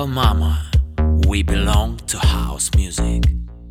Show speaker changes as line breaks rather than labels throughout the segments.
Tell mama we belong to house music.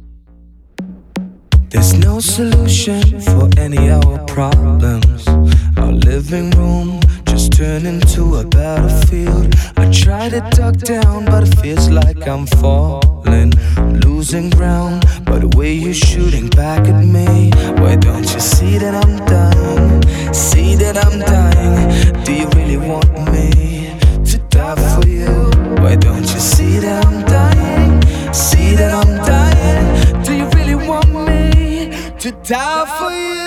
There's no solution for any of our problems. Our living room just turned into a battlefield. I try to duck down, but it feels like I'm falling. I'm losing ground by the way you're shooting back at me. Why don't you see that I'm dying? See that I'm dying. Do you really want me to die for you? Why don't you see that I'm dying? See that I'm dying. Do you really want me to die for you?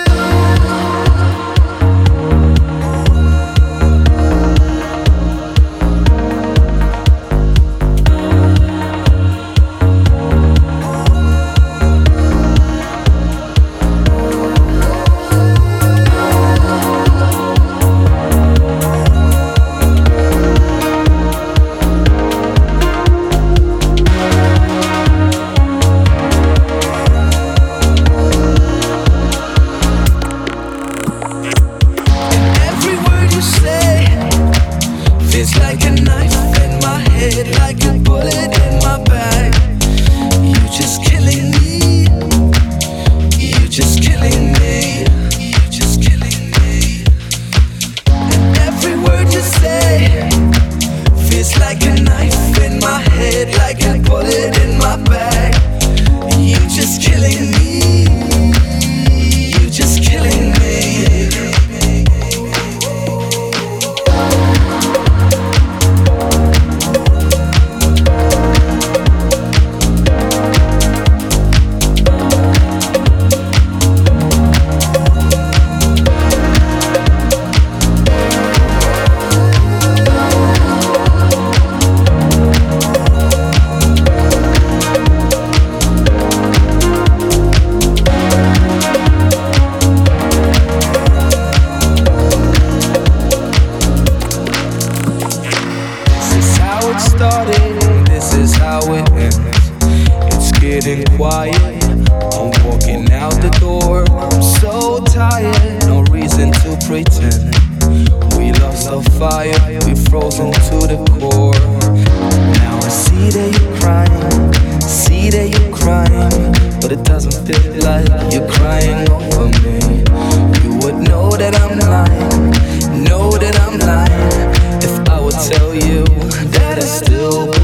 It's like a knife in my head, like a bullet in my back. You're just killing me. You're just killing me. You're just killing me. And every word you say feels like a knife in my head, like a bullet in my back. You're just killing me. You're just killing me. This is how it ends. It's getting quiet. I'm walking out the door. I'm so tired. No reason to pretend. We lost our fire. We frozen to the core. Now I see that you're crying. See that you're crying. But it doesn't feel like you're crying over me. You would know that I'm lying. Know that I'm lying. If I would tell you that I still